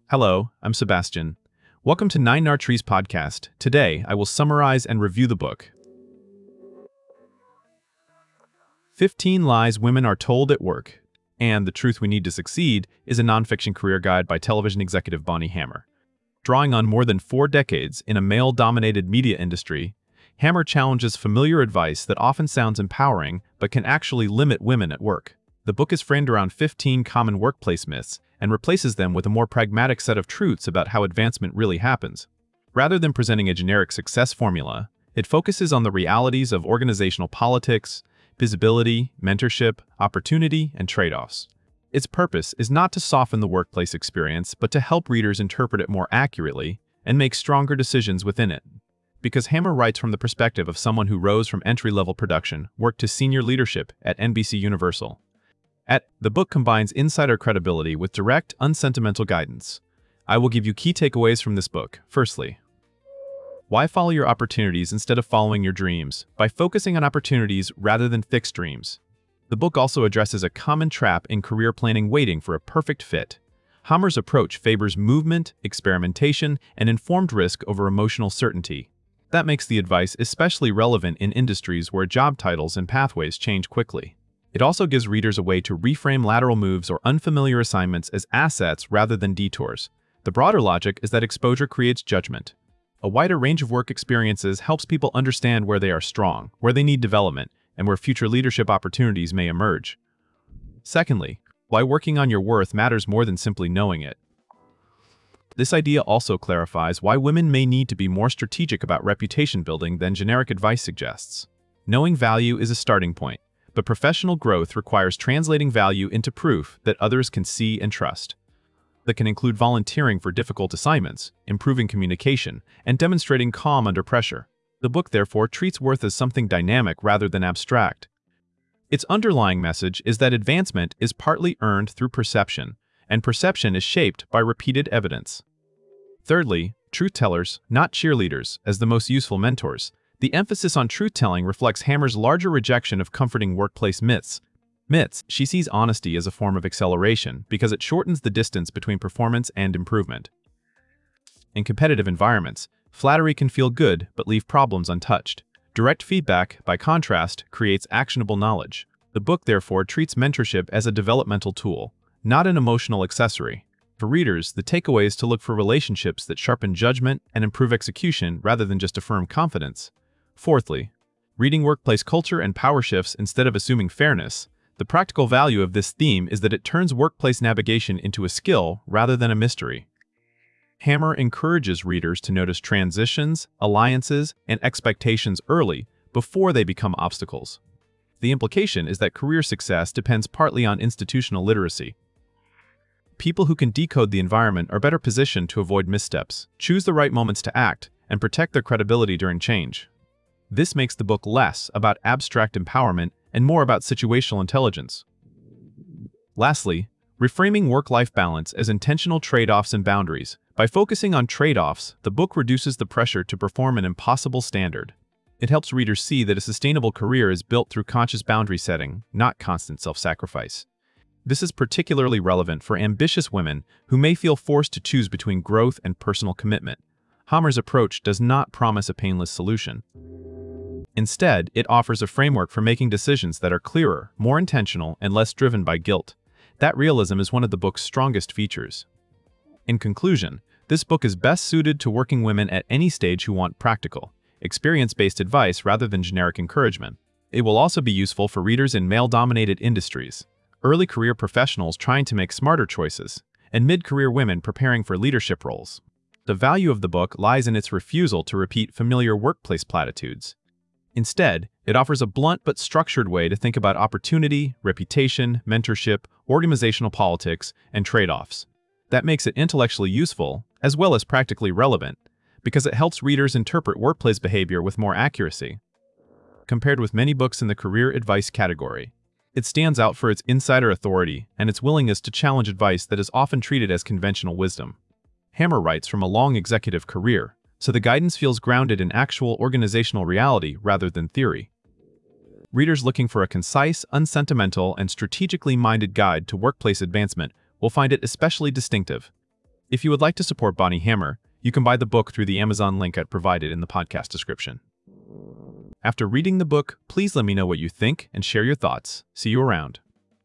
Hello, I'm Sebastian. Welcome to Nine Trees podcast. Today, I will summarize and review the book 15 Lies Women Are Told at Work and The Truth We Need to Succeed is a nonfiction career guide by television executive Bonnie Hammer. Drawing on more than 4 decades in a male-dominated media industry, Hammer challenges familiar advice that often sounds empowering but can actually limit women at work. The book is framed around 15 common workplace myths and replaces them with a more pragmatic set of truths about how advancement really happens. Rather than presenting a generic success formula, it focuses on the realities of organizational politics, visibility, mentorship, opportunity, and trade-offs. Its purpose is not to soften the workplace experience, but to help readers interpret it more accurately and make stronger decisions within it. Because Hammer writes from the perspective of someone who rose from entry-level production, work to senior leadership at NBC Universal. The book combines insider credibility with direct, unsentimental guidance. I will give you key takeaways from this book. Firstly, why follow your opportunities instead of following your dreams? By focusing on opportunities rather than fixed dreams. The book also addresses a common trap in career planning: waiting for a perfect fit. Hammer's approach favors movement, experimentation, and informed risk over emotional certainty. That makes the advice especially relevant in industries where job titles and pathways change quickly. It also gives readers a way to reframe lateral moves or unfamiliar assignments as assets rather than detours. The broader logic is that exposure creates judgment. A wider range of work experiences helps people understand where they are strong, where they need development, and where future leadership opportunities may emerge. Secondly, why working on your worth matters more than simply knowing it. This idea also clarifies why women may need to be more strategic about reputation building than generic advice suggests. Knowing value is a starting point, but professional growth requires translating value into proof that others can see and trust. That can include volunteering for difficult assignments, improving communication, and demonstrating calm under pressure. The book, therefore, treats worth as something dynamic rather than abstract. Its underlying message is that advancement is partly earned through perception, and perception is shaped by repeated evidence. Thirdly, truth-tellers, not cheerleaders, as the most useful mentors. The emphasis on truth-telling reflects Hammer's larger rejection of comforting workplace myths. She sees honesty as a form of acceleration because it shortens the distance between performance and improvement. In competitive environments, flattery can feel good but leave problems untouched. Direct feedback, by contrast, creates actionable knowledge. The book, therefore, treats mentorship as a developmental tool, not an emotional accessory. For readers, the takeaway is to look for relationships that sharpen judgment and improve execution rather than just affirm confidence. Fourthly, reading workplace culture and power shifts instead of assuming fairness. The practical value of this theme is that it turns workplace navigation into a skill rather than a mystery. Hammer encourages readers to notice transitions, alliances, and expectations early before they become obstacles. The implication is that career success depends partly on institutional literacy. People who can decode the environment are better positioned to avoid missteps, choose the right moments to act, and protect their credibility during change. This makes the book less about abstract empowerment and more about situational intelligence. Lastly, reframing work-life balance as intentional trade-offs and boundaries. By focusing on trade-offs, the book reduces the pressure to perform an impossible standard. It helps readers see that a sustainable career is built through conscious boundary setting, not constant self-sacrifice. This is particularly relevant for ambitious women who may feel forced to choose between growth and personal commitment. Hammer's approach does not promise a painless solution. Instead, it offers a framework for making decisions that are clearer, more intentional, and less driven by guilt. That realism is one of the book's strongest features. In conclusion, this book is best suited to working women at any stage who want practical, experience-based advice rather than generic encouragement. It will also be useful for readers in male-dominated industries, early career professionals trying to make smarter choices, and mid-career women preparing for leadership roles. The value of the book lies in its refusal to repeat familiar workplace platitudes. Instead, it offers a blunt but structured way to think about opportunity, reputation, mentorship, organizational politics, and trade-offs. That makes it intellectually useful, as well as practically relevant, because it helps readers interpret workplace behavior with more accuracy. Compared with many books in the career advice category, it stands out for its insider authority and its willingness to challenge advice that is often treated as conventional wisdom. Hammer writes from a long executive career, so the guidance feels grounded in actual organizational reality rather than theory. Readers looking for a concise, unsentimental, and strategically minded guide to workplace advancement will find it especially distinctive. If you would like to support Bonnie Hammer, you can buy the book through the Amazon link provided in the podcast description. After reading the book, please let me know what you think and share your thoughts. See you around.